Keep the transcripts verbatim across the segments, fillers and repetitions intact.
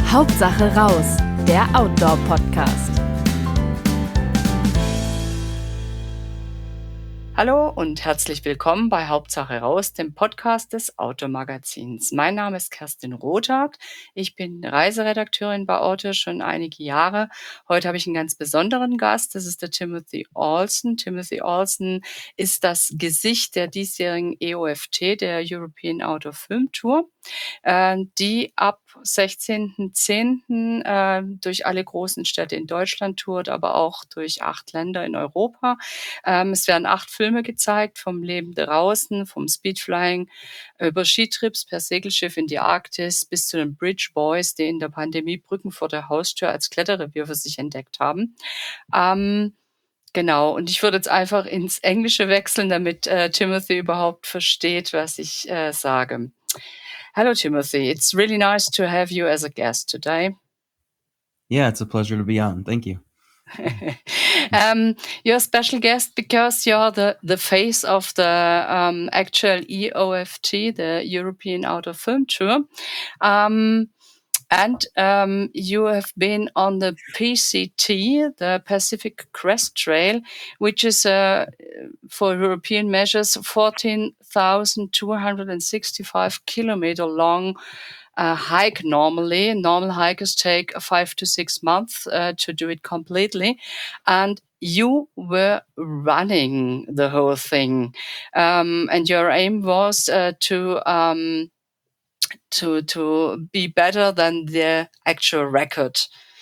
Hauptsache raus, der Outdoor-Podcast. Hallo und herzlich willkommen bei Hauptsache raus, dem Podcast des Automagazins. Mein Name ist Kerstin Rothardt. Ich bin Reiseredakteurin bei Auto schon einige Jahre. Heute habe ich einen ganz besonderen Gast. Das ist der Timothy Olson. Timothy Olson ist das Gesicht der diesjährigen E O F T, der European Outdoor Film Tour, äh, die ab sechzehnten zehnten äh, durch alle großen Städte in Deutschland tourt, aber auch durch acht Länder in Europa. Ähm, es werden acht Filme gezeigt, vom Leben draußen, vom Speedflying, über Skitrips per Segelschiff in die Arktis bis zu den Bridge Boys, die in der Pandemie Brücken vor der Haustür als Kletterrevier für sich entdeckt haben. Ähm, genau, und ich würde jetzt einfach ins Englische wechseln, damit äh, Timothy überhaupt versteht, was ich äh, sage. Hello, Timothy. It's really nice to have you as a guest today. Yeah, it's a pleasure to be on. Thank you. um, you're a special guest because you're the, the face of the um, actual E O F T, the European Outdoor Film Tour. Um, and um, you have been on the P C T, the Pacific Crest Trail, which is, uh, for European measures, fourteen thousand two hundred sixty-five kilometer long uh, hike normally. Normal hikers take five to six months uh, to do it completely. And you were running the whole thing. Um, and your aim was uh, to... Um, to to be better than the actual record.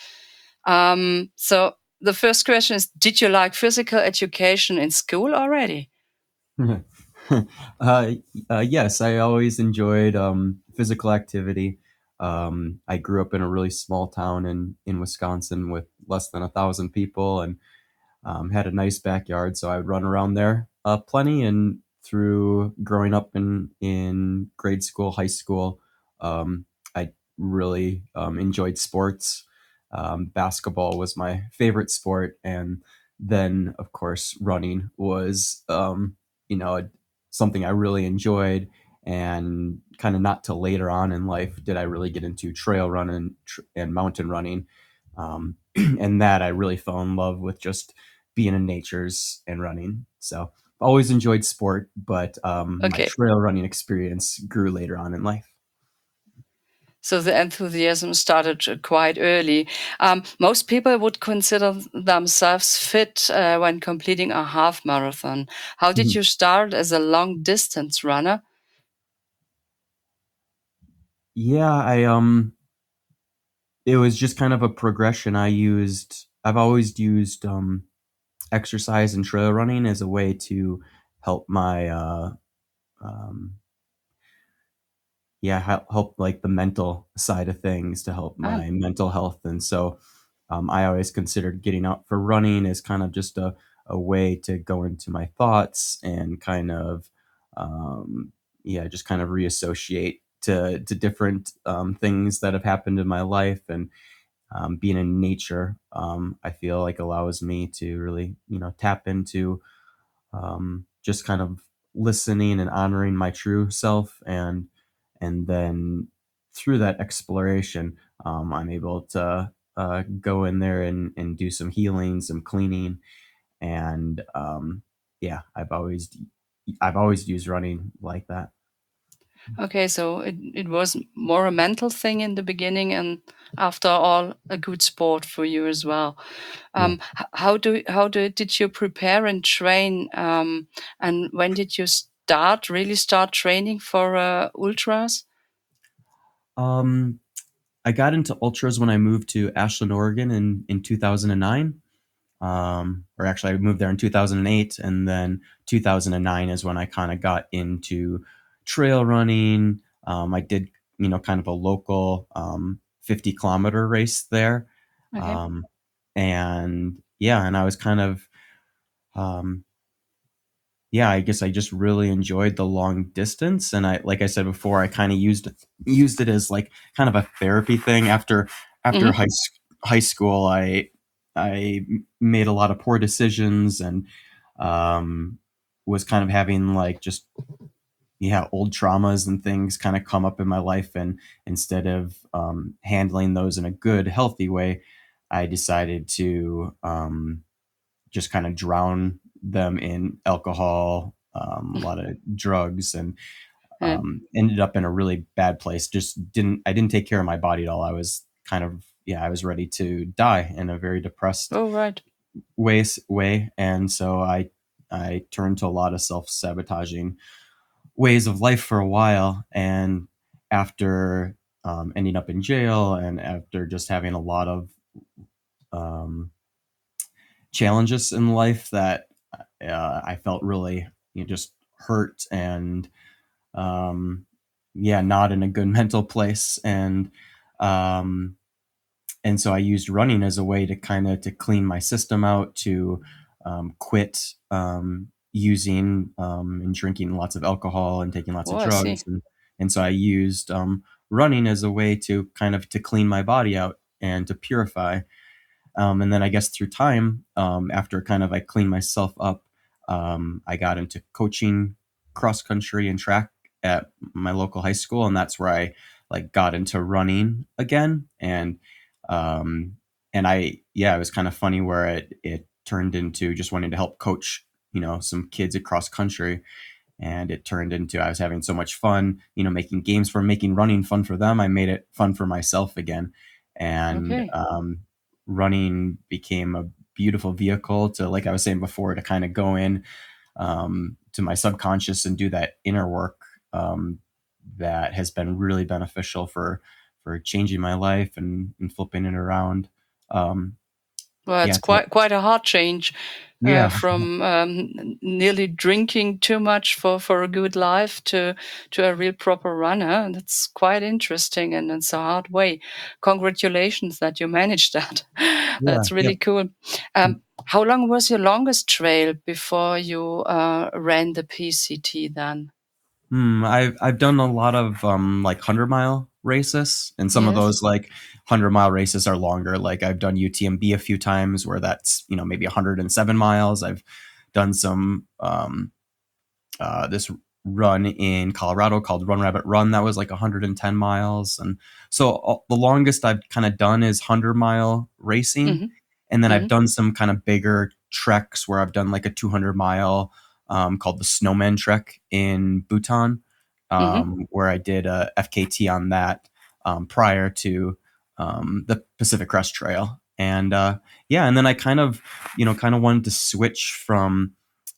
Um, so the first question is, did you like physical education in school already? uh, uh, yes, I always enjoyed um, physical activity. Um, I grew up in a really small town in, in Wisconsin with less than a thousand people and um, had a nice backyard, so I would run around there uh, plenty. And through growing up in, in grade school, high school, um, I really um, enjoyed sports. Um, basketball was my favorite sport, and then, of course, running was, um, you know, something I really enjoyed. And kind of not till later on in life did I really get into trail running tr- and mountain running. Um, and that I really fell in love with just being in nature's and running. So always enjoyed sport, but um, Okay. my trail running experience grew later on in life. So the enthusiasm started quite early. Um, most people would consider themselves fit uh, when completing a half marathon. How did Mhm. you start as a long distance runner? Yeah, I um it was just kind of a progression. I used I've always used um exercise and trail running as a way to help my uh um yeah, help, help like the mental side of things, to help Ah, my mental health. And so um, I always considered getting out for running as kind of just a, a way to go into my thoughts and kind of, um, yeah, just kind of reassociate to, to different um, things that have happened in my life. And um, being in nature, um, I feel like allows me to really, you know, tap into um, just kind of listening and honoring my true self. and and then through that exploration, um, I'm able to uh, go in there and, and do some healing, some cleaning. And um, yeah, I've always I've always used running like that. okay, so it, it was more a mental thing in the beginning, and after all, a good sport for you as well. Yeah. Um, h- how do how do did you prepare and train? Um, and when did you start really start training for uh, ultras? Um, I got into ultras when I moved to Ashland, Oregon in, in two thousand nine. Um, or actually, I moved there in two thousand eight, and then two thousand nine is when I kind of got into trail running. Um, I did, you know, kind of a local um, fifty kilometer race there. Okay. Um, and yeah, and I was kind of, um, yeah, I guess I just really enjoyed the long distance. And I, like I said before, I kind of used used it as like kind of a therapy thing. After after Hmm. high s- high school, I I m- made a lot of poor decisions, and um, was kind of having like just yeah, old traumas and things kind of come up in my life. And instead of um, handling those in a good, healthy way, I decided to um, just kind of drown them in alcohol, um, a lot of drugs, and Yeah. um, ended up in a really bad place. Just didn't, I didn't take care of my body at all. I was kind of, yeah, I was ready to die in a very depressed Oh, right. way, way. And so I, I turned to a lot of self-sabotaging ways of life for a while. And after um, ending up in jail and after just having a lot of um, challenges in life that uh, I felt really, you know, just hurt and um, yeah, not in a good mental place. And um, and so I used running as a way to kind of to clean my system out, to um, quit um, using um, and drinking lots of alcohol and taking lots Oh, of I drugs, see. and and so I used um, running as a way to kind of to clean my body out and to purify. Um, and then I guess through time, um, after kind of I cleaned myself up, um, I got into coaching cross country and track at my local high school, and that's where I like got into running again. And um, and I yeah, it was kind of funny where it it turned into just wanting to help coach, you know, some kids across country, and it turned into I was having so much fun, you know, making games for making running fun for them. I made it fun for myself again, and Okay. um, running became a beautiful vehicle to, like I was saying before, to kind of go in um, to my subconscious and do that inner work um, that has been really beneficial for for changing my life and, and flipping it around. Um, Well, yeah, it's so, quite quite a hard change uh, yeah, from um, n- nearly drinking too much for, for a good life to to a real proper runner. And it's quite interesting, and it's a hard way. Congratulations that you managed that. yeah, That's yeah. really cool. Um, how long was your longest trail before you uh, ran the P C T then? Hmm, I've I've done a lot of um like hundred mile races, and some of Yes. those like hundred mile races are longer. Like I've done U T M B a few times where that's, you know, maybe one hundred and seven miles. I've done some um uh this run in Colorado called Run Rabbit Run that was like one hundred and ten miles, and so uh, the longest I've kind of done is hundred mile racing, Hmm. and then I've Hmm. done some kind of bigger treks where I've done like a two hundred mile um, called the Snowman Trek in Bhutan, Hmm. um, where I did a F K T on that um, prior to um, the Pacific Crest Trail. And uh, yeah, and then I kind of, you know, kind of wanted to switch from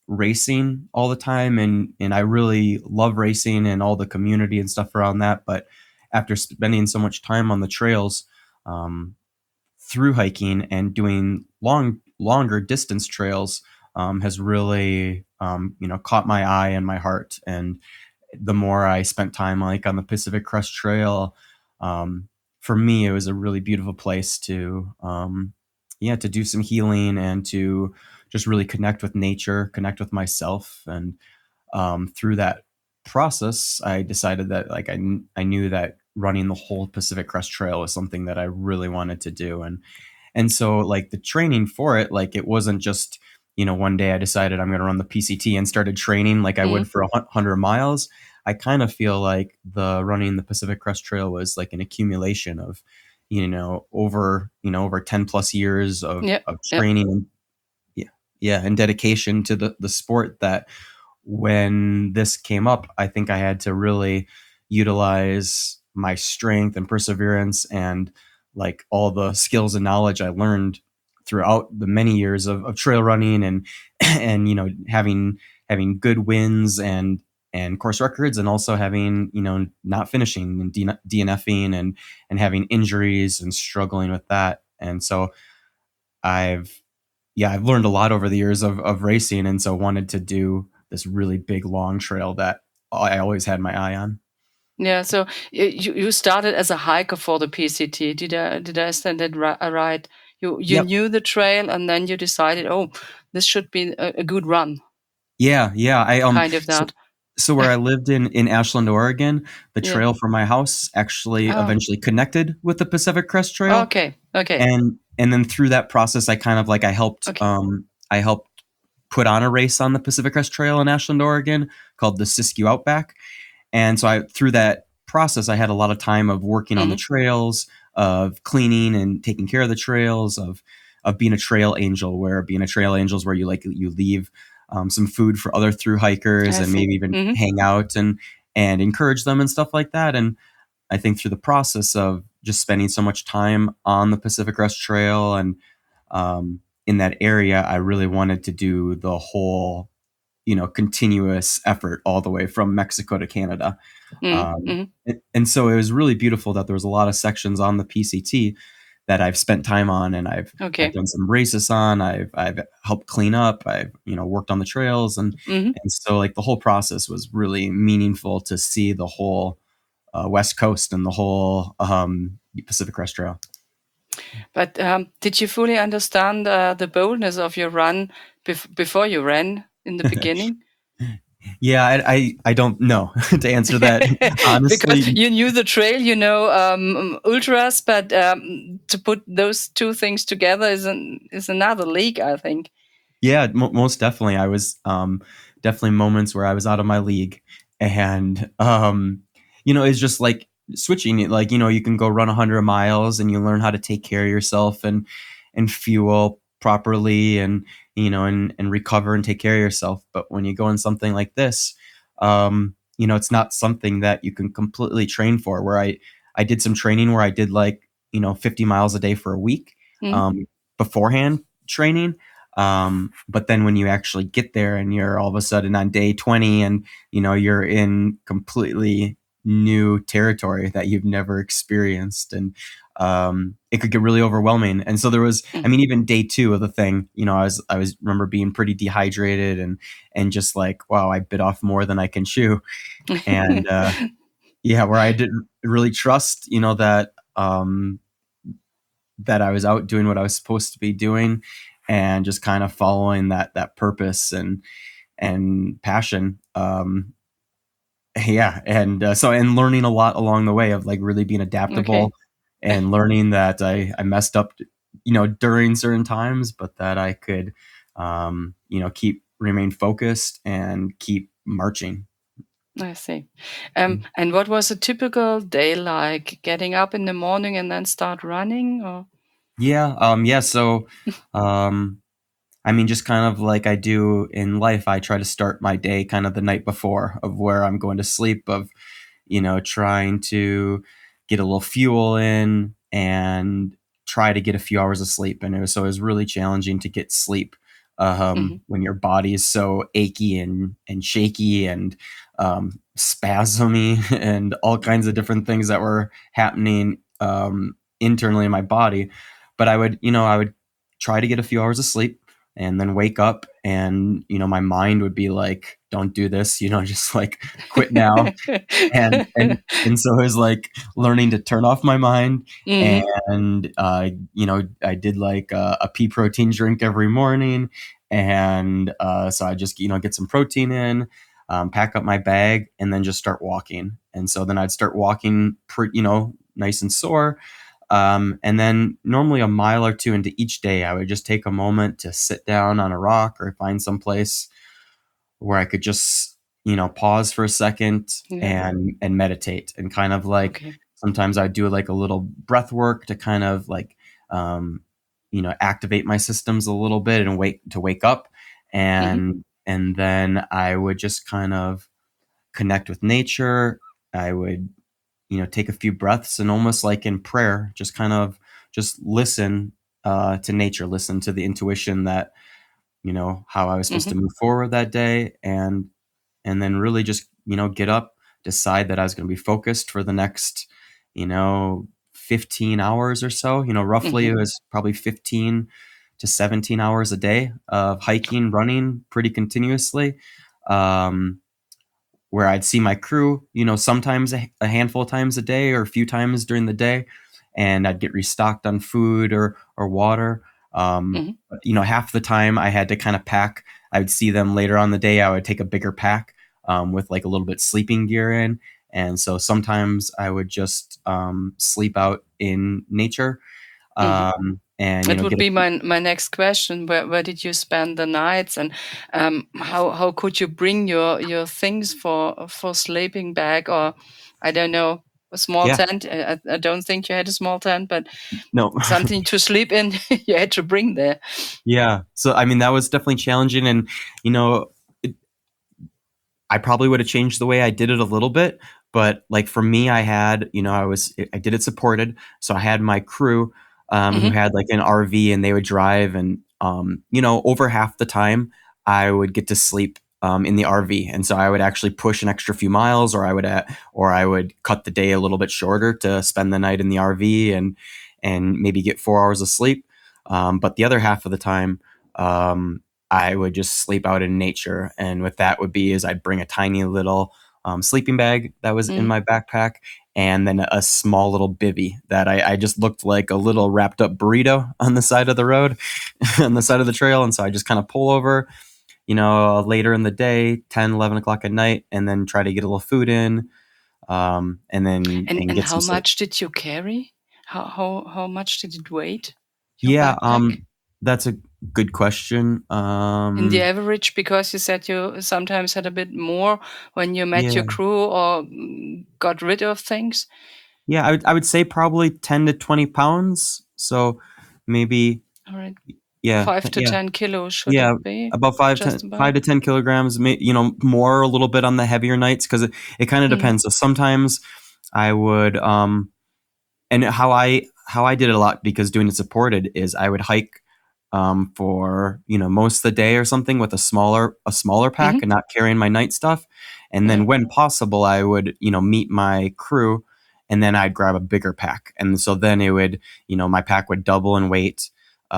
racing all the time, and and I really love racing and all the community and stuff around that. But after spending so much time on the trails, um, through hiking and doing long longer distance trails um, has really um, you know caught my eye and my heart. And the more I spent time like on the Pacific Crest Trail, um, for me it was a really beautiful place to um, yeah to do some healing and to just really connect with nature, connect with myself. And um, through that process, I decided that like I, kn- I knew that running the whole Pacific Crest Trail was something that I really wanted to do. And and so like the training for it, like it wasn't just, you know, one day I decided I'm going to run the P C T and started training like I would for a hun- hundred miles. I kind of feel like the running the Pacific Crest Trail was like an accumulation of, you know, over, you know, over ten plus years of, Yeah. of Yeah. training and yeah, yeah, and dedication to the, the sport that when this came up, I think I had to really utilize my strength and perseverance and like all the skills and knowledge I learned throughout the many years of, of trail running and and you know having having good wins and and course records, and also having, you know, not finishing and DNFing and and having injuries and struggling with that. And so I've yeah, I've learned a lot over the years of, of racing, and so wanted to do this really big long trail that I always had my eye on. Yeah, so y you you started as a hiker for the P C T. Did I did I understand that ri uh, right? You you Yep. knew the trail, and then you decided, "Oh, this should be a a good run," Yeah, yeah. I um kind of so that. so where I lived in in Ashland, Oregon, the Yeah. trail from my house actually Oh, eventually connected with the Pacific Crest Trail. okay, okay, And and then through that process I kind of like I helped okay. um I helped put on a race on the Pacific Crest Trail in Ashland, Oregon, called the Siskiyou Outback. And so I, through that process, I had a lot of time of working on the Mm-hmm. trails, of cleaning and taking care of the trails, of of being a trail angel, where being a trail angel is where you like you leave um, some food for other through hikers I and see. maybe even Mm-hmm. hang out and and encourage them and stuff like that. And I think through the process of just spending so much time on the Pacific Crest Trail and um, in that area, I really wanted to do the whole, you know, continuous effort all the way from Mexico to Canada. Um, Mm-hmm. and, and so it was really beautiful that there was a lot of sections on the P C T that I've spent time on, and I've I've Okay. done some races on. I've I've helped clean up. I've you know worked on the trails, and Mm-hmm. and so like the whole process was really meaningful to see the whole uh, West Coast and the whole um, Pacific Crest Trail. But um, did you fully understand uh, the boldness of your run bef- before you ran in the beginning? Yeah, I, I I don't know to answer that Because honestly. you knew the trail, you know, um, ultras, but um, to put those two things together is an, is another league, I think. Yeah, mo most definitely. I was um, definitely moments where I was out of my league, and um, you know, it's just like switching it. Like you know, you can go run a hundred miles, and you learn how to take care of yourself and and fuel properly, and you know, and and recover and take care of yourself. But when you go in something like this, um, you know, it's not something that you can completely train for. Where I I did some training where I did like you know fifty miles a day for a week Mm. um, beforehand training. Um, but then when you actually get there and you're all of a sudden on day twenty and, you know, you're in completely new territory that you've never experienced. And, um, it could get really overwhelming. And so there was, I Mm. mean, even day two of the thing, you know, I was, I was remember being pretty dehydrated and, and just like, wow, I bit off more than I can chew. And, uh, yeah, where I didn't really trust, you know, that, um, that I was out doing what I was supposed to be doing and just kind of following that that purpose and and passion. Um, yeah, and uh, so and learning a lot along the way of like really being adaptable Okay. and learning that I I messed up, you know, during certain times, but that I could, um, you know, keep remain focused and keep marching. I see. Um, and what was a typical day like? Getting up in the morning and then start running, or? Yeah, um, yeah. So, um, I mean, just kind of like I do in life, I try to start my day kind of the night before of where I'm going to sleep, of, you know, trying to get a little fuel in and try to get a few hours of sleep. And it was, so it was really challenging to get sleep um, Mhm. when your body is so achy and, and shaky and um, spasmy and all kinds of different things that were happening um, internally in my body. But I would, you know, I would try to get a few hours of sleep and then wake up and, you know, my mind would be like, don't do this, you know, just like quit now. And, and, and so it was like learning to turn off my mind. Mhm. And, uh, you know, I did like a, a pea protein drink every morning. And, uh, so I just, you know, get some protein in, um, pack up my bag and then just start walking. And so then I'd start walking, pre, you know, nice and sore. Um, and then normally a mile or two into each day, I would just take a moment to sit down on a rock or find some place where I could just, you know, pause for a second Yeah. and and meditate and kind of like Okay. sometimes I do like a little breath work to kind of like um, you know, activate my systems a little bit and wake to wake up. Mhm. And and then I would just kind of connect with nature. I would you know, take a few breaths and almost like in prayer, just kind of just listen uh, to nature, listen to the intuition that, you know, how I was supposed to Mhm. move forward that day. And, and then really just, you know, get up, decide that I was going to be focused for the next, you know, fifteen hours or so, you know, roughly Mhm. it was probably fifteen to seventeen hours a day of hiking, running pretty continuously. Um, where I'd see my crew, you know, sometimes a, a handful of times a day or a few times during the day, and I'd get restocked on food or or water. Um, Mhm. but, you know, half the time I had to kind of pack. I would see them later on the day. I would take a bigger pack um, with like a little bit sleeping gear in, and so sometimes I would just um, sleep out in nature. Mhm. Um, and, you It know, would get a be my my next question. Where where did you spend the nights, and um, how how could you bring your your things for for sleeping bag, or I don't know, a small yeah, tent? I, I I don't think you had a small tent, but no. something to sleep in you had to bring there. Yeah. So, I mean, that was definitely challenging. And, you know, it, I probably would have changed the way I did it a little bit. But like for me, I had, you know, I was, I did it supported. So I had my crew um, who Hmm. had like an R V and they would drive. And, um, you know, over half the time I would get to sleep um, in the R V. And so I would actually push an extra few miles or I would, uh, or I would cut the day a little bit shorter to spend the night in the R V and, and maybe get four hours of sleep. Um, but the other half of the time, um, I would just sleep out in nature. And what that would be is I'd bring a tiny little um, sleeping bag that was in Mm. my backpack and then a small little bivvy that I, I just looked like a little wrapped up burrito on the side of the road, on the side of the trail. And so I just kind of pull over, you know, later in the day, ten, eleven o'clock at night, and then try to get a little food in um, and then And and and get some how sleep. much did you carry? How how how much did it weight? Your Yeah, backpack? um, that's a good question. In the Um, average, because you said you sometimes had a bit more when you met your yeah. crew or mm, got rid of things. Yeah, I would I would say probably ten to twenty pounds. So maybe All right. yeah, five t- to yeah, ten kilos, should it yeah, be? about five, ten, Just about? five to ten kilograms. May, you know, more a little bit on the heavier nights because it, it kind of Mhm, depends. So sometimes I would um and how I how I did it a lot because doing it supported is I would hike um for, you know, most of the day or something with a smaller a smaller pack mhm, and not carrying my night stuff. And yeah. then when possible I would, you know, meet my crew and then I'd grab a bigger pack. And so then it would, you know, my pack would double in weight.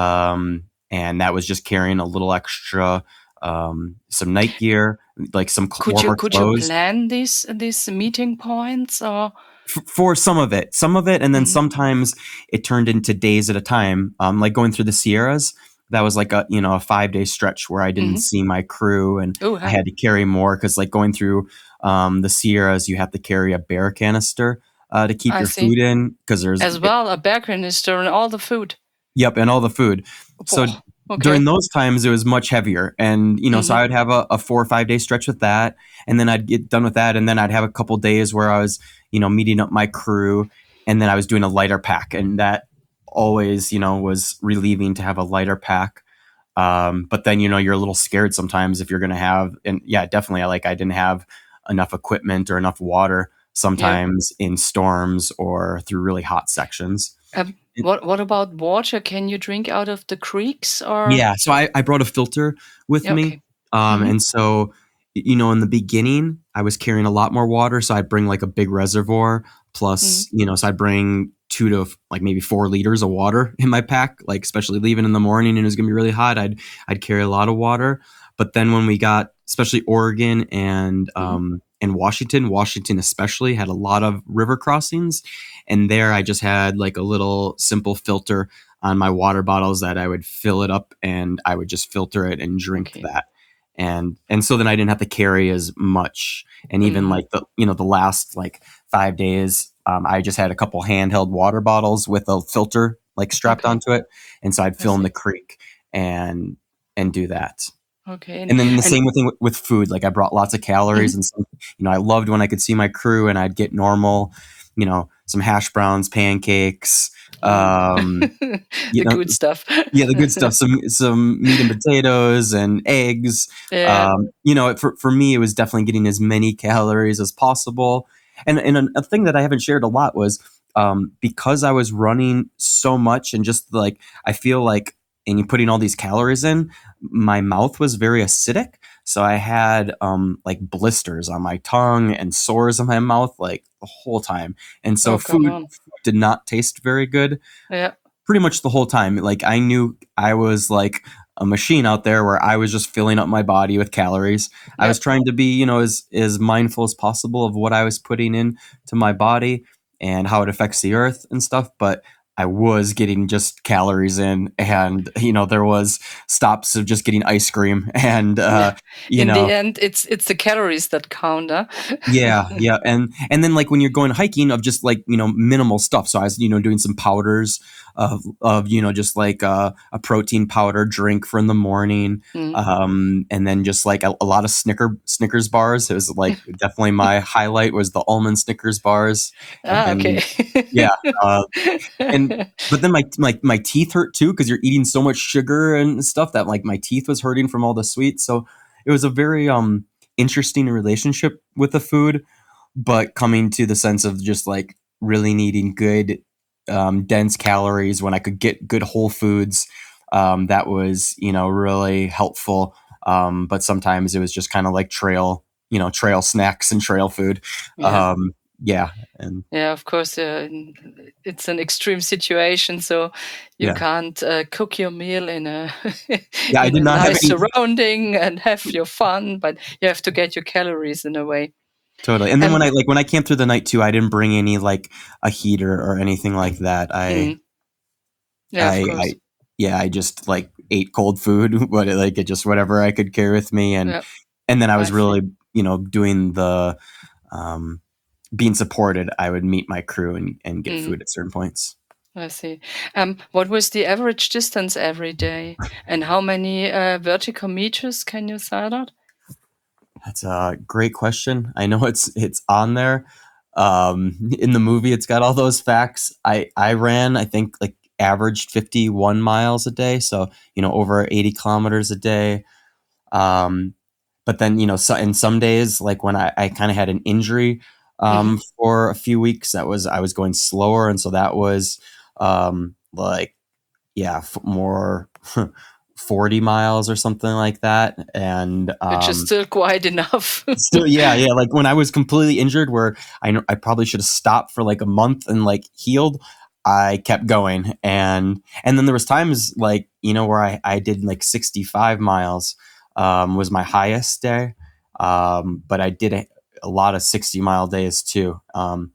Um and that was just carrying a little extra um some night gear, like some cl- Could you warmer could you clothes plan these these meeting points or f- for some of it, some of it, and then mhm, sometimes it turned into days at a time. Um, like going through the Sierras, that was like a you know a five day stretch where I didn't mhm. see my crew, and Oh, I huh. had to carry more because like going through um, the Sierras, you have to carry a bear canister uh, to keep I your see. food in because there's As well, a bear canister and all the food. yep, and all the food. So Woah, during okay. those times, it was much heavier, and you know, so I Mhm, would have a, a four or five day stretch with that, and then I'd get done with that, and then I'd have a couple days where I was, you know, meeting up my crew, and then I was doing a lighter pack, and that always, you know, was relieving to have a lighter pack. Um, but then, you know, you're a little scared sometimes if you're going to have, and yeah, definitely, like I didn't have enough equipment or enough water yeah. sometimes in storms or through really hot sections. Um, what what about water? Can you drink out of the creeks or Yeah, so I, I brought a filter with yeah, me. okay. Um, Mhm, and so, y- you know, in the beginning, I was carrying a lot more water. So I'd bring like a big reservoir mhm, plus, you know, so I'd bring two to f- like maybe four liters of water in my pack, like especially leaving in the morning and it was going to be really hot. I'd, I'd carry a lot of water. But then when we got, especially Oregon and, mhm. um, and Washington, Washington especially had a lot of river crossings. And there I just had like a little simple filter on my water bottles that I would fill it up and I would just filter it and drink Okay. that. And and so then I didn't have to carry as much. And even Mhm, like the you know the last like five days, um, I just had a couple handheld water bottles with a filter like strapped okay. onto it, and so I'd I fill in the see. creek and and do that. Okay. And And then the and same thing with, with food. Like I brought lots of calories mhm. and some, you know, I loved when I could see my crew and I'd get normal, you know, some hash browns, pancakes, Oh, um, you the know, good stuff. yeah, the good stuff. Some some meat and potatoes and eggs. Yeah. Um, you know, for for me, it was definitely getting as many calories as possible. And and a, a thing that I haven't shared a lot was um, because I was running so much and just like I feel like and you putting all these calories in, my mouth was very acidic. So I had um, like blisters on my tongue and sores on my mouth like the whole time. And so Oh, come food on. did not taste very good Yeah. pretty much the whole time. Like I knew I was like a machine out there where I was just filling up my body with calories. I was Yep. trying to be, you know, as as mindful as possible of what I was putting in to my body and how it affects the earth and stuff. But I was getting just calories in, and you know there was stops of just getting ice cream, and uh, you In the know end, it's it's the calories that count, huh? yeah, yeah, and and then like when you're going hiking of just like you know minimal stuff. So I was you know doing some powders of of you know just like uh, a protein powder drink for in the morning, Mm. um, and then just like a, a lot of Snicker Snickers bars. It was like definitely my highlight was the almond Snickers bars, Ah, okay. and yeah, uh, and but then my my my teeth hurt too because you're eating so much sugar and stuff that like my teeth was hurting from all the sweets. So it was a very um interesting relationship with the food, but coming to the sense of just like really needing good um, dense calories when I could get good whole foods. Um, that was you know really helpful. Um, but sometimes it was just kind of like trail you know trail snacks and trail food. Yeah. Um, yeah, and Yeah, of course, uh, n- it's an extreme situation, so you yeah. can't uh, cook your meal in a Yeah, I in did a not have nice any. surrounding and have your fun, but you have to get your calories in a way. Totally. And then Um, when I like when I camped through the night too, I didn't bring any like a heater or anything like that. I mm, yeah, of I I course. yeah, I just like ate cold food, but like it just whatever I could carry with me, and Yeah, and then I I was see. really, you know, doing the um being supported. I would meet my crew and and get Mm, food at certain points. I see. Um, what was the average distance every day, and how many uh, vertical meters can you say that? That's a great question. I know it's it's on there. Um, in the movie, it's got all those facts. I I ran, I think, like averaged fifty-one miles a day, so you know over eighty kilometers a day. Um, but then you know, so in some days, like when I, I kind of had an injury Hmm. um, for a few weeks, that was I was going slower, and so that was um, like yeah, f- more forty miles or something like that, and Which is um, still quite enough. still, yeah, yeah. Like when I was completely injured, where I know I probably should have stopped for like a month and like healed. I kept going, and and then there was times like you know where I I did like sixty-five miles, um, was my highest day, um, but I did a, a lot of sixty mile days too, um,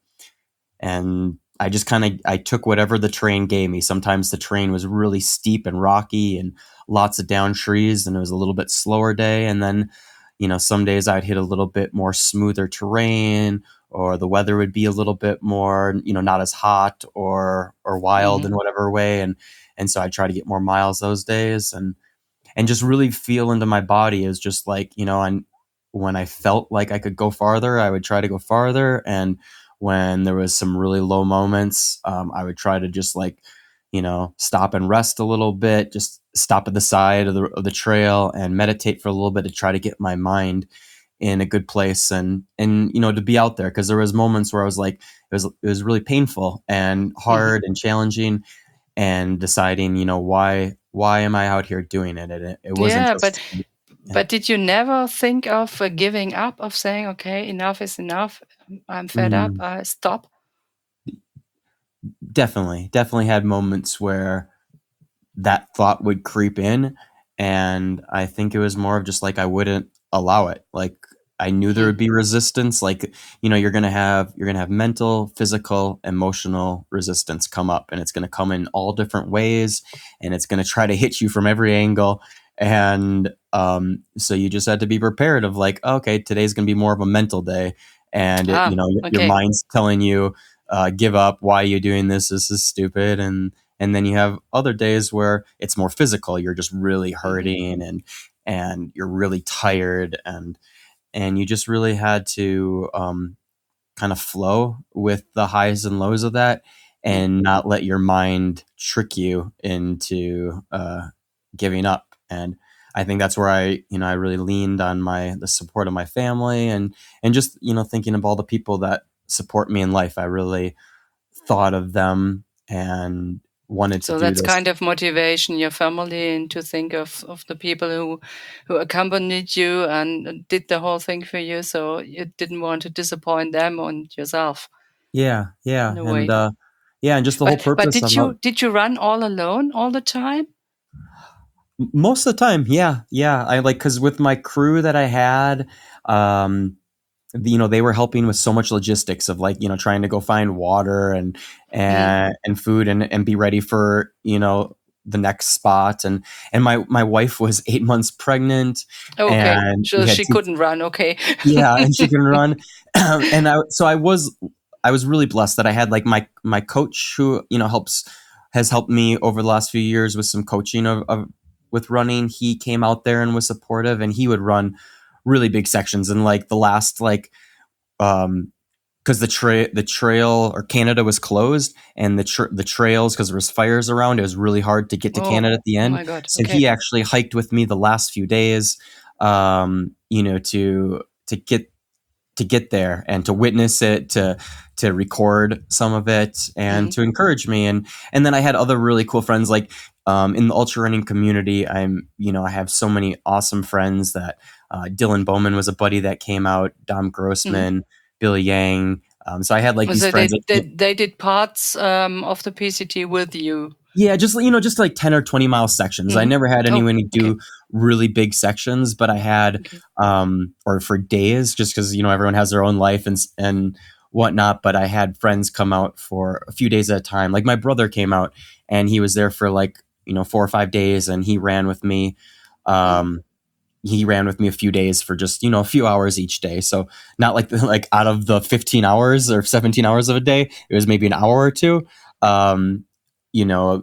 and I just kind of I took whatever the terrain gave me. Sometimes the terrain was really steep and rocky and lots of down trees, and it was a little bit slower day. And then, you know, some days I'd hit a little bit more smoother terrain, or the weather would be a little bit more, you know, not as hot or or wild Hmm. in whatever way. And and so I try to get more miles those days, and and just really feel into my body is just like you know and when I felt like I could go farther, I would try to go farther, and when there was some really low moments, um, I would try to just like you know stop and rest a little bit, just stop at the side of the, of the trail and meditate for a little bit to try to get my mind in a good place, and and you know to be out there, because there was moments where I was like it was it was really painful and Hmm. hard and challenging, and deciding, you know, why why am I out here doing it? And it, it wasn't Yeah, but just yeah. but did you never think of uh, giving up, of saying, "Okay, enough is enough. I'm fed up. Mm, I stop." definitely, definitely had moments where that thought would creep in, and I think it was more of just like I wouldn't allow it. Like I knew there Mm. would be resistance. Like you know, you're gonna have you're gonna have mental, physical, emotional resistance come up, and it's gonna come in all different ways, and it's gonna try to hit you from every angle. And um, so you just had to be prepared of like, okay, today's gonna be more of a mental day, and it, you Ah, know, your, your okay. mind's telling you, uh, give up. Why are you doing this? This is stupid, and and then you have other days where it's more physical. You're just really Mhm. hurting, and and you're really tired, and and you just really had to um, kind of flow with the highs and lows of that, Mm. and not let your mind trick you into uh, giving up. And I think that's where I, you know, I really leaned on my the support of my family, and and just you know thinking of all the people that support me in life. I really thought of them and wanted to So do that's this. kind of motivation, your family, and to think of of the people who who accompanied you and did the whole thing for you, so you didn't want to disappoint them and yourself Yeah, in yeah, a and way. uh, yeah, and just the whole But but purpose of did how, you did you run all alone all the time? most of the time, yeah, yeah. I like because with my crew that I had, um, you know, they were helping with so much logistics of like, you know, trying to go find water and Mm. and and food and and be ready for, you know, the next spot. And and my my wife was eight months pregnant, Okay, and so we had she two. couldn't run. Okay. Yeah, and she can run. And I so I was I was really blessed that I had like my my coach who, you know, helps has helped me over the last few years with some coaching of, of with running. He came out there and was supportive, and he would run really big sections. And like the last like um because the trail the trail or Canada was closed, and the tra- the trails, because there was fires around, it was really hard to get to Oh, Canada at the oh end. my God. So Okay. he actually hiked with me the last few days, um, you know, to to get to get there and to witness it, to to record some of it, and Mm. to encourage me. And and then I had other really cool friends like um, in the ultra running community. I'm you know I have so many awesome friends that uh, Dylan Bowman was a buddy that came out, Dom Mm. Grossman, Billy Yang. Um, so I had like these So friends they, that they came, they did parts um, of the P C T with you. yeah, just you know, just like ten or twenty mile sections. I Mm. never had Oh, anyone okay. do really big sections, but I had, Okay. um, or for days, just because you know everyone has their own life and s- and whatnot. But I had friends come out for a few days at a time. Like my brother came out, and he was there for like you know four or five days, and he ran with me. Mm. Um, he ran with me a few days for just you know a few hours each day. So not like like out of the fifteen hours or seventeen hours of a day, it was maybe an hour or two. Um, you know,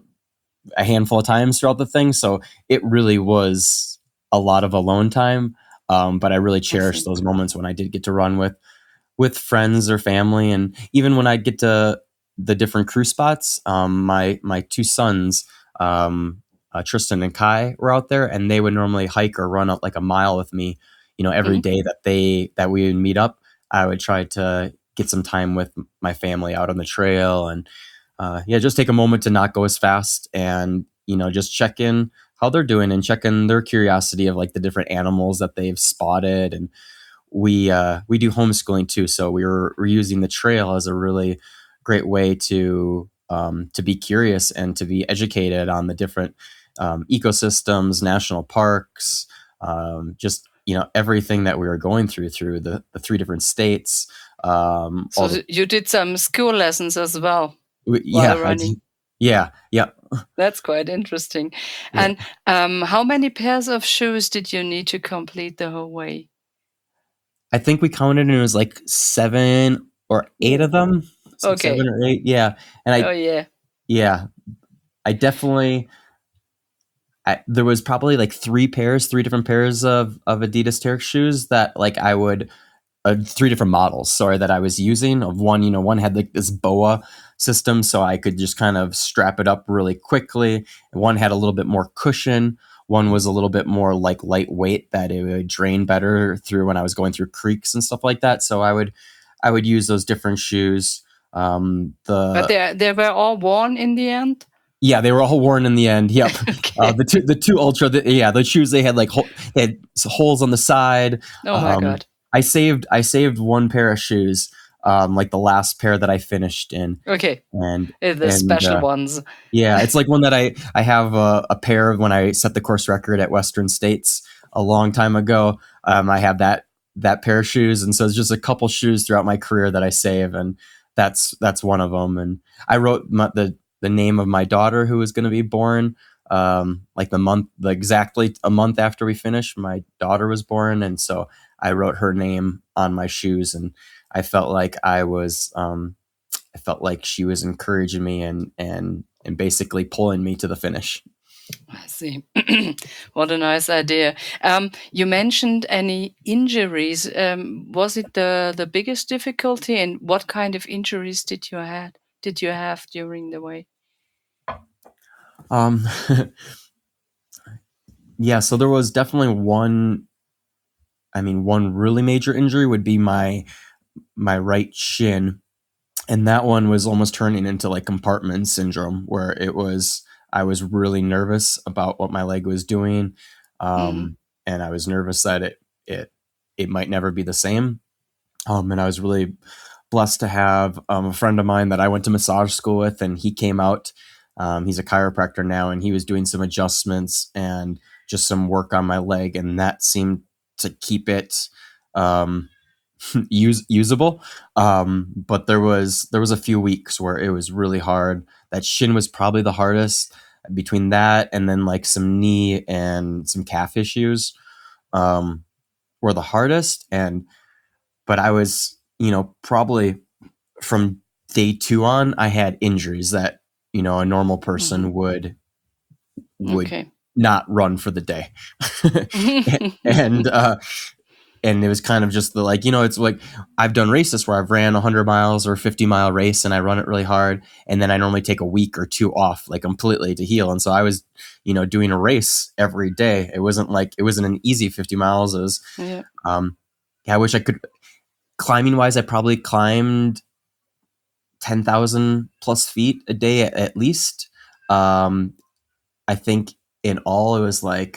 a handful of times throughout the thing. So it really was a lot of alone time. Um, but I really I cherished see. those moments when I did get to run with with friends or family, and even when I'd get to the different crew spots. Um, my my two sons, um, uh, Tristan and Kai, were out there, and they would normally hike or run up like a mile with me. You know, every Mm. day that they that we would meet up, I would try to get some time with my family out on the trail, and uh, yeah, just take a moment to not go as fast, and you know just check in how they're doing and check in their curiosity of like the different animals that they've spotted. And we uh, we do homeschooling too, so we were, we're using the trail as a really great way to um, to be curious and to be educated on the different um, ecosystems, national parks, um, just you know everything that we were going through through the, the three different states, um, So all the th- you did some school lessons as well w- while yeah I running. did, yeah yeah That's quite interesting. yeah. And um, how many pairs of shoes did you need to complete the whole way? I think we counted and it was like seven or eight Ooh. of them. It's like seven Okay. or eight. Yeah. And Oh I, yeah. yeah, I definitely, I, there was probably like three pairs, three different pairs of, of Adidas Terrex shoes that like I would, uh, three different models, sorry, that I was using. Of one, you know, one had like this B O A system, so I could just kind of strap it up really quickly. One had a little bit more cushion. One was a little bit more like lightweight, that it would drain better through when I was going through creeks and stuff like that. So I would, I would use those different shoes. Um, But the they they were all worn in the end. Yeah, they were all worn in the end. Yep. Uh, Okay. the two, the two ultra, the, yeah, the shoes they had like hole, they had s- holes on the side. Oh my Um, God. I saved, I saved one pair of shoes, um, like the last pair that I finished in, Okay. and Uh, The and special uh, ones. yeah, it's like one that I I have a, a pair of when I set the course record at Western States a long time ago. Um, I have that that pair of shoes, and so it's just a couple shoes throughout my career that I save, and that's that's one of them. And I wrote my, the the name of my daughter who was going to be born, um, like the month, the exactly a month after we finished, my daughter was born, and so I wrote her name on my shoes, and I felt like I was. Um, I felt like she was encouraging me and and and basically pulling me to the finish. I see. What a nice idea. Um, you mentioned any injuries. Um, was it the the biggest difficulty, and what kind of injuries did you had did you have during the way? Um, yeah, so there was definitely one. I mean, one really major injury would be my my right shin, and that one was almost turning into like compartment syndrome, where it was I was really nervous about what my leg was doing, Hmm. um, and I was nervous that it it it might never be the same. Um, and I was really blessed to have um, a friend of mine that I went to massage school with, and he came out. Um, he's a chiropractor now, and he was doing some adjustments and just some work on my leg, and that seemed to keep it. Um, use usable. Um, but there was there was a few weeks where it was really hard. That shin was probably the hardest. Between that and then like some knee and some calf issues um, were the hardest. And but I was, you know, probably from day two on, I had injuries that, you know, a normal person Mhm. would would Okay. not run for the day. and uh and it was kind of just the like, you know, it's like I've done races where I've ran a hundred miles or fifty mile race and I run it really hard. And then I normally take a week or two off like completely to heal. And so I was, you know, doing a race every day. It wasn't like, it wasn't an easy fifty miles. It was, Yeah. um, yeah, I wish I could, climbing wise, I probably climbed ten thousand plus feet a day at, at least. Um, I think in all it was like,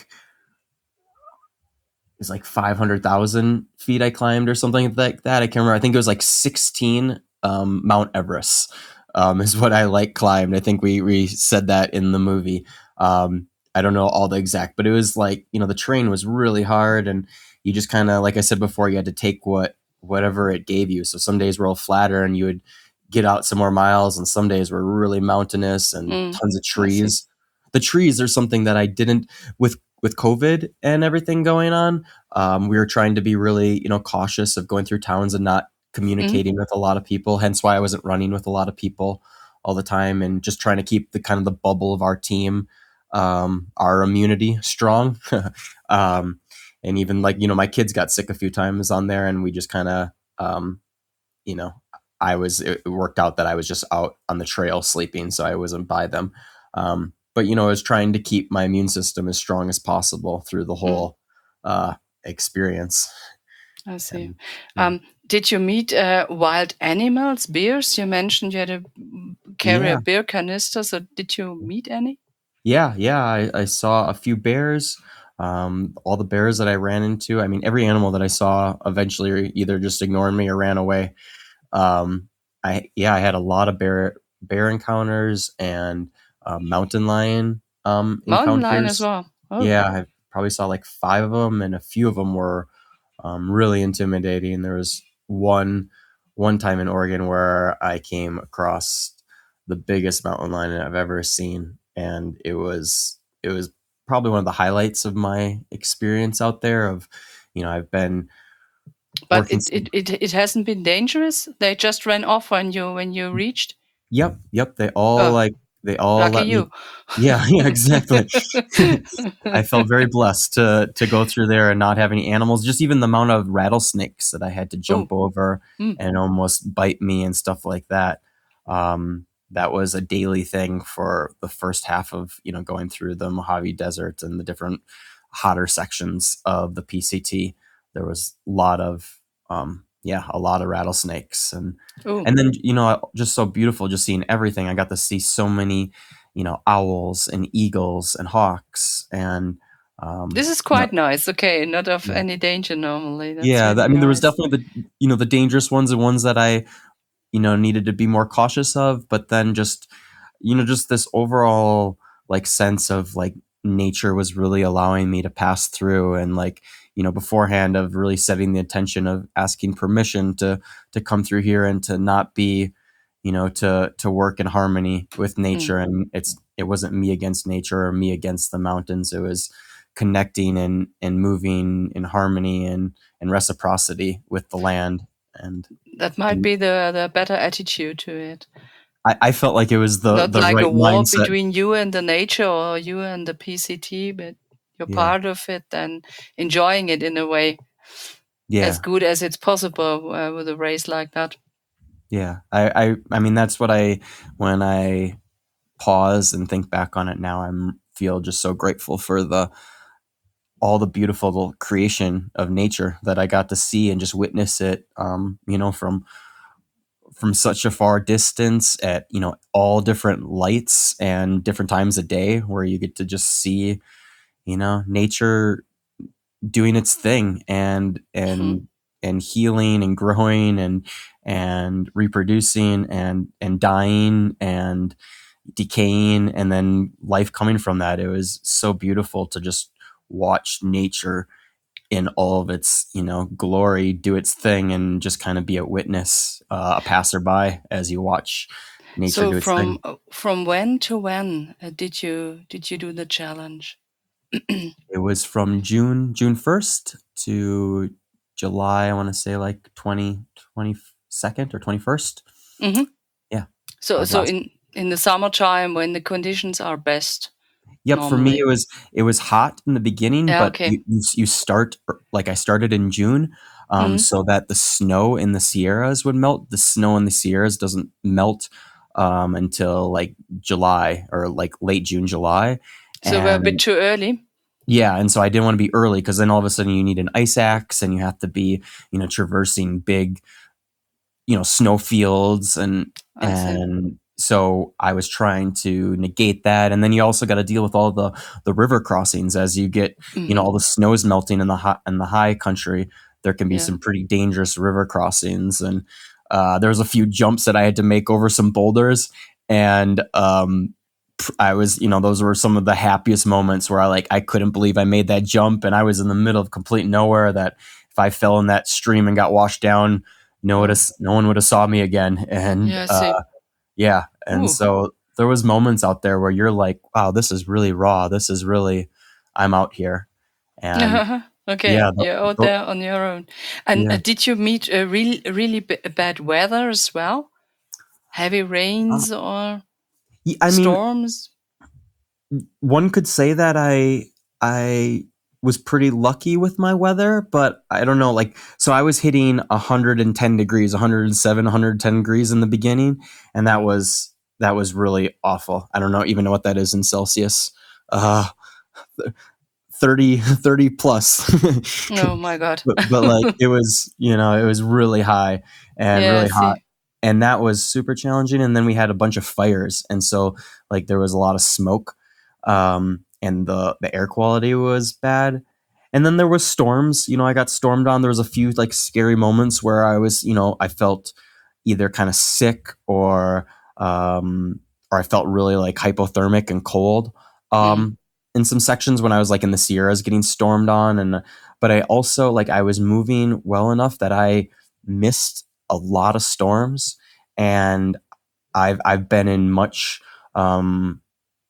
it's like five hundred thousand feet I climbed or something like that. I can't remember. I think it was like sixteen um, Mount Everest um, is what I like climbed. I think we, we said that in the movie. Um, I don't know all the exact, but it was like, you know, the terrain was really hard and you just kind of, like I said before, you had to take what, whatever it gave you. So some days were all flatter and you would get out some more miles and some days were really mountainous and Mm, tons of I see. trees. The trees are something that I didn't with, with COVID and everything going on. Um, we were trying to be really, you know, cautious of going through towns and not communicating Mm, with a lot of people. Hence why I wasn't running with a lot of people all the time and just trying to keep the kind of the bubble of our team, um, our immunity strong. um, and even like, you know, my kids got sick a few times on there and we just kind of, um, you know, I was, it worked out that I was just out on the trail sleeping. So I wasn't by them. Um, but, you know, I was trying to keep my immune system as strong as possible through the mm, whole, uh, experience. I see. And yeah. Um, did you meet uh, wild animals, bears? You mentioned you had to mm, carry a Yeah. bear canister. So did you meet any? Yeah. Yeah. I, I saw a few bears. Um, all the bears that I ran into, I mean, every animal that I saw eventually either just ignored me or ran away. Um, I, yeah, I had a lot of bear, bear encounters and uh, mountain lion um, Mountain lion as encounters. well. Oh, Yeah. I probably saw like five of them and a few of them were um, really intimidating. There was one one time in Oregon where I came across the biggest mountain lion I've ever seen, and it was it was probably one of the highlights of my experience out there. Of you know, I've been but working. it, it, it, it hasn't been dangerous. They just ran off when you when you reached. Yep, yep. They all Oh, like they all lucky let me. you. Yeah, yeah, exactly. I felt very blessed to to go through there and not have any animals. Just even the amount of rattlesnakes that I had to Oh, jump over mm, and almost bite me and stuff like that. Um, that was a daily thing for the first half of you know going through the Mojave Desert and the different hotter sections of the P C T. There was a lot of um, yeah, a lot of rattlesnakes and oh, and then you know just so beautiful, just seeing everything. I got to see so many you know, owls and eagles and hawks and, um, this is you know, quite nice. Okay, not of yeah, any danger normally. That's yeah. th- I really mean, there was nice. definitely the, you know, the dangerous ones and ones that I, you know, needed to be more cautious of, but then just, you know, just this overall like sense of like nature was really allowing me to pass through and like, you know, beforehand of really setting the intention of asking permission to, to come through here and to not be, you know, to, to work in harmony with Mm. nature. And it's, it wasn't me against nature or me against the mountains. It was connecting and, and moving in harmony and, and reciprocity with the land. And, That might and be the the better attitude to it. I, I felt like it was the Not the like a right war mindset. between you and the nature or you and the P C T, but you're Yeah, part of it and enjoying it in a way as yeah, good as it's possible uh, with a race like that. yeah. I, I I mean that's what I when I pause and think back on it now, I'm feel just so grateful for the all the beautiful creation of nature that I got to see and just witness it. Um, you know, from from such a far distance at you know all different lights and different times of day, where you get to just see you know nature doing its thing and Mhm. and and healing and growing and and reproducing and and dying and decaying and then life coming from that. It was so beautiful to just watch nature in all of its, you know, glory, do its thing, and just kind of be a witness, uh, a passerby as you watch nature So do its thing. from uh, from when to when uh, did you did you do the challenge? It was from June June first to July, I want to say like twenty twenty-second or twenty-first. hmm Yeah, So of so last. in in the summertime when the conditions are best Yep, for me it normally. was it was hot in the beginning, Yeah, but okay. you you, you start er, like I started in June, um, hmm so that the snow in the Sierras would melt. The snow in the Sierras doesn't melt um, until like July or like late June, July, So we're a bit and too early. yeah, and so I didn't want to be early because then all of a sudden you need an ice axe and you have to be, you know, traversing big, you know, snowfields and I see. and so I was trying to negate that, and then you also got to deal with all the the river crossings as you get, you know, hmm all the snow's melting in the high, in the high country. There can be Yeah. some pretty dangerous river crossings, and uh, there was a few jumps that I had to make over some boulders, and um, pr- I was, you know, those were some of the happiest moments where I like I couldn't believe I made that jump, and I was in the middle of complete nowhere. That if I fell in that stream and got washed down, no one, Oh, no one would have saw me again. And yeah, I uh, see. yeah, and Ooh. so there was moments out there where you're like, wow, this is really raw. This is really, I'm out here, and Okay, yeah, the, you're out the, there on your own. And uh, yeah. did you meet uh, really really b- bad weather as well? Heavy Uh, rains or y- I mean, storms? one could say that I I was pretty lucky with my weather, but I don't know. Like, so I was hitting one hundred ten degrees, one hundred seven, one hundred ten degrees in the beginning, and that was that was really awful. I don't know even know what that is in Celsius. Uh, thirty, thirty plus. Oh my God. but but like it was, you know, it was really high and Yeah, I really hot, see. and that was super challenging. And then we had a bunch of fires, and so like there was a lot of smoke, um, and the the air quality was bad. And then there was storms. You know, I got stormed on. There was a few like scary moments where I was, you know, I felt either kind of sick or um, or I felt really like hypothermic and cold. hmm Um, in some sections when I was like in the Sierras getting stormed on, and but I also like I was moving well enough that I missed a lot of storms, and I've I've been in much um,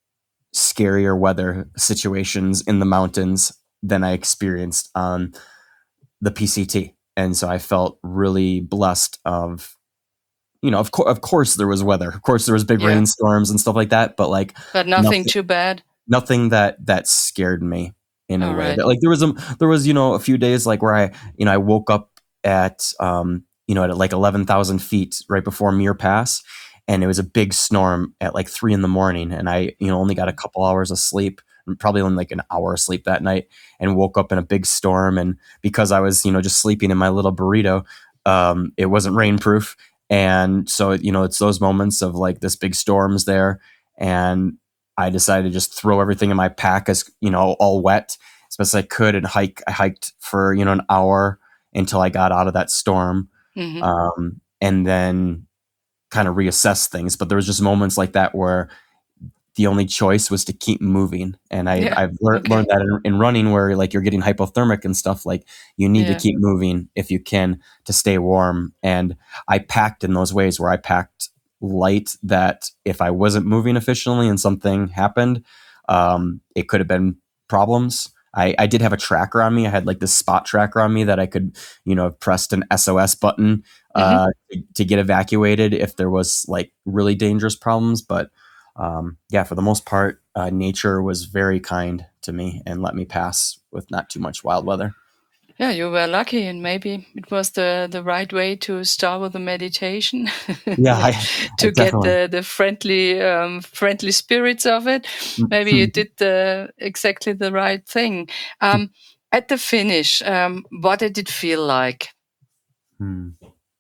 scarier weather situations in the mountains than I experienced on the P C T, and so I felt really blessed. Of you know, of course, of course, there was weather. Of course, there was big Yeah, rainstorms and stuff like that, but like but nothing nothing too bad. nothing that that scared me in a All way right. that like there was a there was you know a few days like where I you know I woke up at um you know at like eleven thousand feet right before Muir Pass, and it was a big storm at like three in the morning, and I you know only got a couple hours of sleep, probably only like an hour of sleep that night, and woke up in a big storm. And because I was you know just sleeping in my little burrito, um it wasn't rainproof, and so you know it's those moments of like this big storm's there, and I decided to just throw everything in my pack as you know all wet as best as I could, and hike. I hiked for you know an hour until I got out of that storm, hmm um, and then kind of reassess things. But there was just moments like that where the only choice was to keep moving, and I Yeah. I've lear- learned Okay. that in, in running, where like you're getting hypothermic and stuff. Like you need to Yeah. keep moving if you can to stay warm. And I packed in those ways where I packed light, that if I wasn't moving efficiently and something happened, um, it could have been problems. I, I did have a tracker on me. I had like this spot tracker on me that I could, you know, have pressed an S O S button hmm uh, to, to get evacuated if there was like really dangerous problems. But um, yeah, for the most part, uh, nature was very kind to me and let me pass with not too much wild weather. Yeah, you were lucky, and maybe it was the the right way to start with the meditation Yeah, I, I to get definitely. the the friendly um, friendly spirits of it. Maybe you did the exactly the right thing. Um, at the finish, um, what did it feel like? Hmm.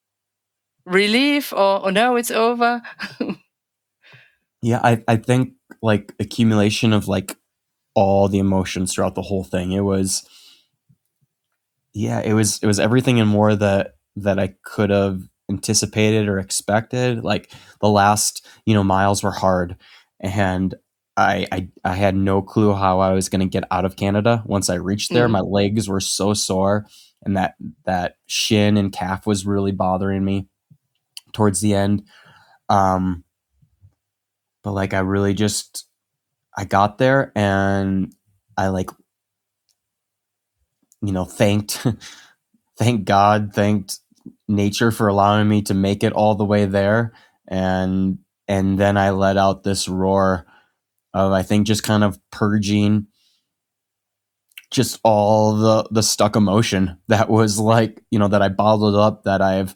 Relief or, or no, it's over? Yeah, I, I think like accumulation of like all the emotions throughout the whole thing. It was, yeah, it was, it was everything and more that, that I could have anticipated or expected. Like the last, you know, miles were hard, and I, I I had no clue how I was going to get out of Canada once I reached there. My Mm. legs were so sore, and that that shin and calf was really bothering me towards the end. Um, but like I really just I got there and I like you know thanked thanked God, thanked nature for allowing me to make it all the way there, and and then I let out this roar of I think just kind of purging just all the the stuck emotion that was like you know that I bottled up that I've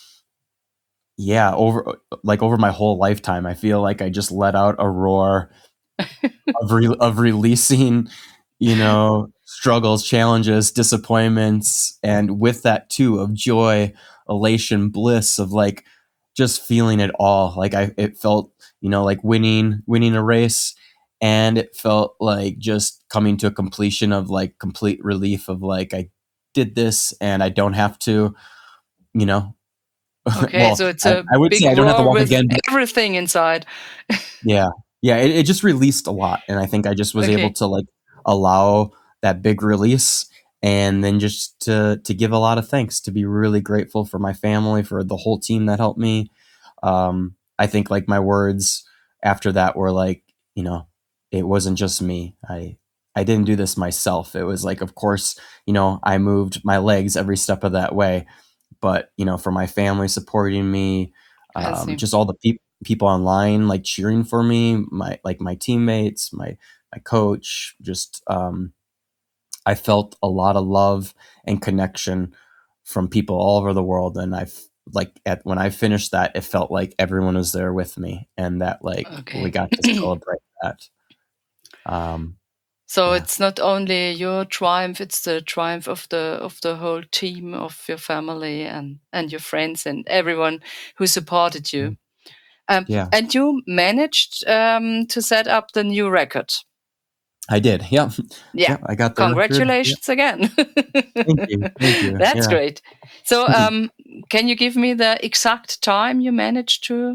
yeah over like over my whole lifetime. I feel like I just let out a roar of re- of releasing you know struggles, challenges, disappointments, and with that too of joy, elation, bliss of like just feeling it all. Like I it felt you know like winning winning a race, and it felt like just coming to a completion of like complete relief of like I did this and I don't have to you know Okay, well so it's I, a I would say big I don't have to roar walk with again, but everything inside. yeah. Yeah, it, it just released a lot. And I think I just was able Okay. to like allow that big release and then just to to give a lot of thanks, to be really grateful for my family, for the whole team that helped me. Um, I think like my words after that were like, you know, it wasn't just me. I I didn't do this myself. It was like, of course, you know, I moved my legs every step of that way, but you know, for my family supporting me, I um, see. just all the people people online like cheering for me, my like my teammates, my my coach, just um, I felt a lot of love and connection from people all over the world, and I've like at when I finished that, it felt like everyone was there with me, and that like we Okay. got to celebrate that. Um, So yeah. it's not only your triumph, it's the triumph of the of the whole team, of your family and and your friends and everyone who supported you. Um, Yeah, and you managed um, to set up the new record. I did. Yeah, Yeah. yeah, I got the record. Yeah, Congratulations again. thank you, thank you. That's Yeah, great. So, um, can you give me the exact time you managed to?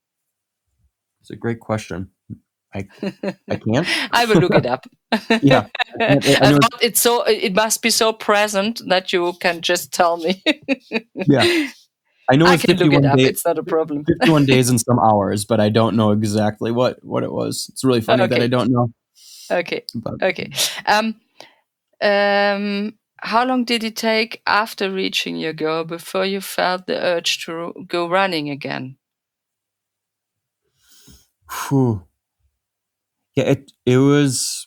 it's a great question. I I can't. I will look it up. Yeah, I can't. I I know. thought it's so it must be so present that you can just tell me. Yeah, I know I it's can look it fifty-one up. days, It's not a problem. fifty-one days and some hours, but I don't know exactly what what it was. It's really funny that I Okay. don't know. Okay. But Okay. Um, um, how long did it take after reaching your goal before you felt the urge to go running again? whew, yeah, it it was.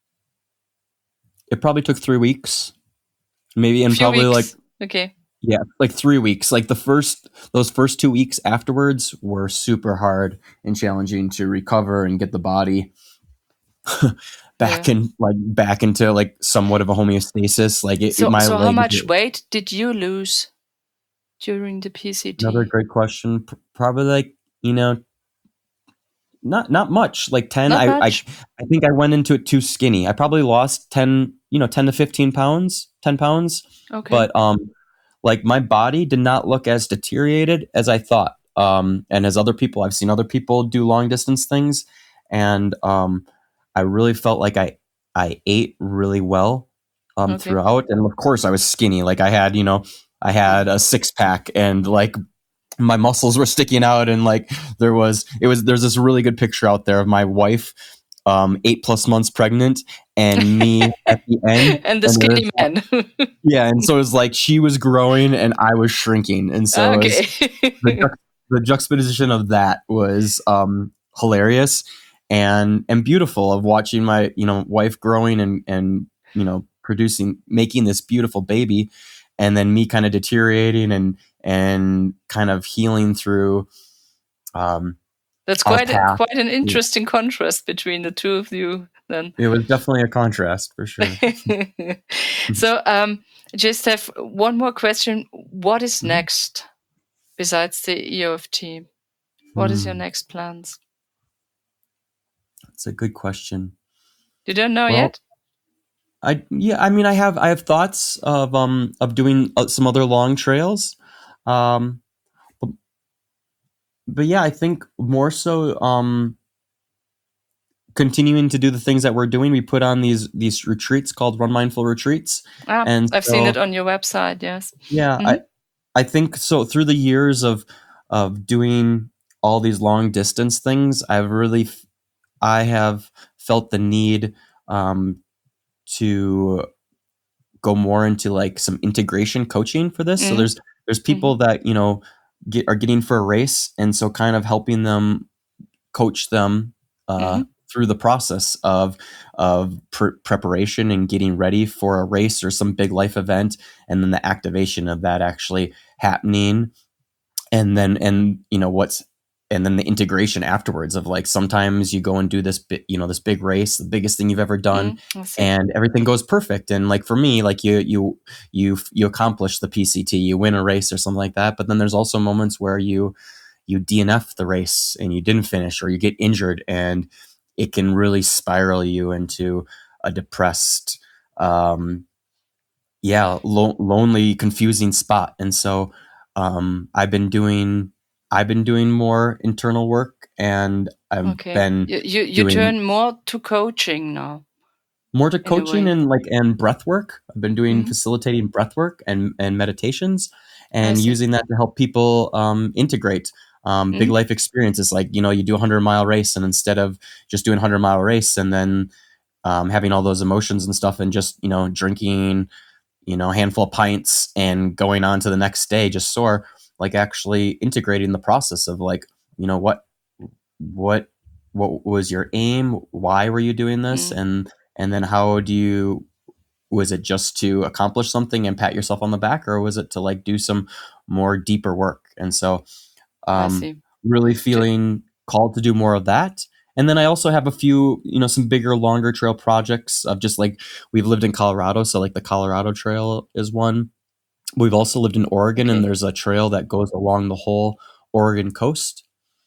It probably took three weeks, maybe, and Few probably like weeks. Okay. yeah, like three weeks. Like the first those first two weeks afterwards were super hard and challenging to recover and get the body Yeah. back in like back into like somewhat of a homeostasis. Like it, it- So, my so how legs. much weight did you lose during the Another P C T? great question. P- Probably like you know not not much. Like ten. Not I I much. I think I went into it too skinny. I probably lost ten. You know, ten to fifteen pounds. Ten pounds. Okay. But um, like my body did not look as deteriorated as I thought. Um, and as other people, I've seen other people do long distance things, and um, I really felt like I I ate really well um Okay. throughout. And of course, I was skinny. Like I had you know I had a six pack and like my muscles were sticking out and like there was it was there's this really good picture out there of my wife um eight plus months pregnant and me at the end, And the and skinny there's man. yeah, and so it was like she was growing and I was shrinking, and so it was Okay. the, jux- the juxtaposition of that was um hilarious and and beautiful, of watching my you know wife growing and and you know producing making this beautiful baby, and then me kind of deteriorating and and kind of healing through um That's our quite a, path. quite an interesting contrast between the two of you then. It was definitely a contrast for sure. So, um, just have one more question. What is Mhm. next besides the E O F T? What is your Hmm, next plans? that's a good question. You don't know Well, yet? I yeah, I mean, I have I have thoughts of um of doing uh, some other long trails, um, but, but yeah, I think more so um continuing to do the things that we're doing. We put on these these retreats called Run Mindful Retreats. Ah, and I've so, seen it on your website, yes. Yeah, Mhm. I I think so. Through the years of of doing all these long distance things, I've really f- I have felt the need um, to go more into like some integration coaching for this. So Mhm. there's there's people that you know get are getting for a race, and so kind of helping them coach them uh, Mhm. through the process of of pr- preparation and getting ready for a race or some big life event, and then the activation of that actually happening, and then and you know what's and then the integration afterwards of like sometimes you go and do this bi- you know this big race, the biggest thing you've ever done, Mhm. I see. and everything goes perfect, and like for me, like you you you you accomplish the P C T, you win a race or something like that, but then there's also moments where you you D N F the race and you didn't finish, or you get injured, and it can really spiral you into a depressed, um, yeah, lo- lonely, confusing spot. And so um, I've been doing I've been doing more internal work, and I've Okay. been You you you doing turn more to coaching now more to in a coaching way. and like and breath work. I've been doing Mhm. facilitating breath work and and meditations, I and see. using that to help people um, integrate um, big Mhm. life experiences. Like you know, you do a hundred mile race, and instead of just doing a hundred mile race and then um, having all those emotions and stuff, and just you know drinking you know a handful of pints and going on to the next day just sore, like actually integrating the process of like you know what what what was your aim, why were you doing this, Mhm. and and then how do you was it just to accomplish something and pat yourself on the back, or was it to like do some more deeper work? And so I um see. really Do feeling called to do more of that. And then I also have a few, you know, some bigger, longer trail projects of just like we've lived in Colorado, so like the Colorado Trail is one. We've also lived in Oregon, and Okay. there's a trail that goes along the whole Oregon coast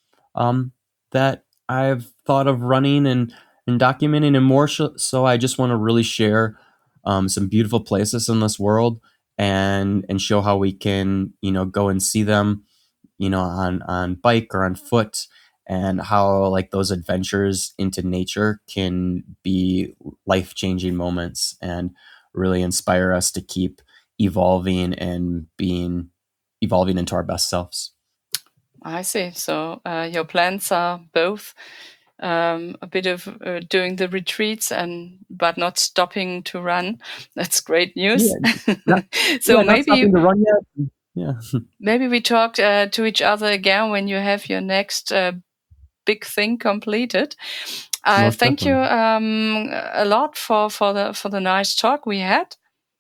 um, that I've thought of running and and documenting, and more sh- so I just want to really share um, some beautiful places in this world, and and show how we can you know go and see them you know on on bike or on foot, and how like those adventures into nature can be life-changing moments and really inspire us to keep evolving and being evolving into our best selves. I see. So uh, your plans are both um, a bit of uh, doing the retreats and but not stopping to run. That's great news. Yeah, not, So yeah, not maybe stopping to run yet. Yeah. maybe we talk uh, to each other again when you have your next uh, big thing completed. I Most thank you definitely. um, a lot for for the for the nice talk we had,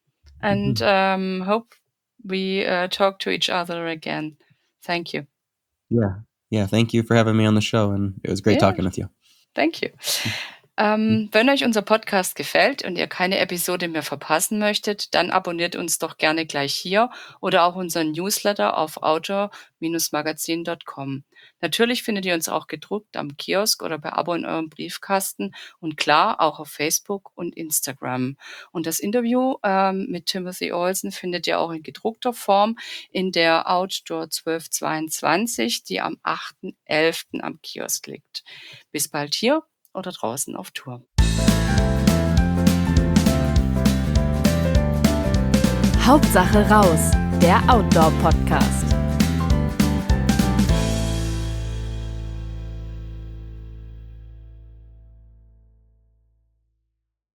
and Mhm. um, hope we uh, talk to each other again. Thank you. Yeah. Yeah, thank you for having me on the show, and it was great Yeah, talking with you. thank you. Mhm. Ähm, wenn euch unser Podcast gefällt und ihr keine Episode mehr verpassen möchtet, dann abonniert uns doch gerne gleich hier oder auch unseren Newsletter auf outdoor magazin punkt com. Natürlich findet ihr uns auch gedruckt am Kiosk oder per Abo in eurem Briefkasten und klar auch auf Facebook und Instagram. Und das Interview ähm, mit Timothy Olsen findet ihr auch in gedruckter Form in der Outdoor zwölfhundertzweiundzwanzig, die am achten elften am Kiosk liegt. Bis bald hier oder draußen auf Tour. Hauptsache raus, der Outdoor-Podcast.